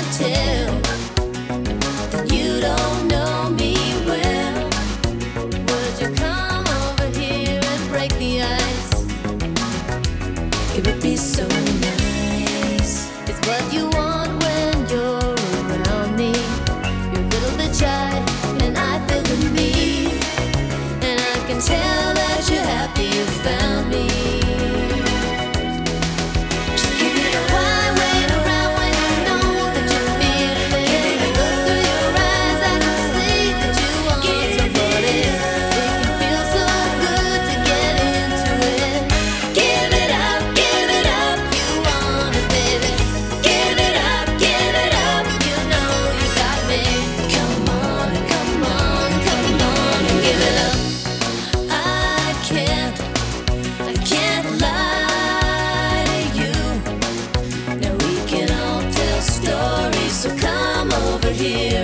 can't tell that you don't know me well. Would you come over here and break the ice? It would be so nice. It's what you want when you're around me. You're a little bit shy, and I feel the need, and I can tell that you're happy you found me. Just give it a why wait around when you know that you feel it. Can I look through your eyes? I can see that you want somebody. It can feel so good to get into it. Give it up, you want it, baby. Give it up, you know you got me. Come on, come on, come on and give it up. I can't lie to you. Now we can all tell stories, so come over here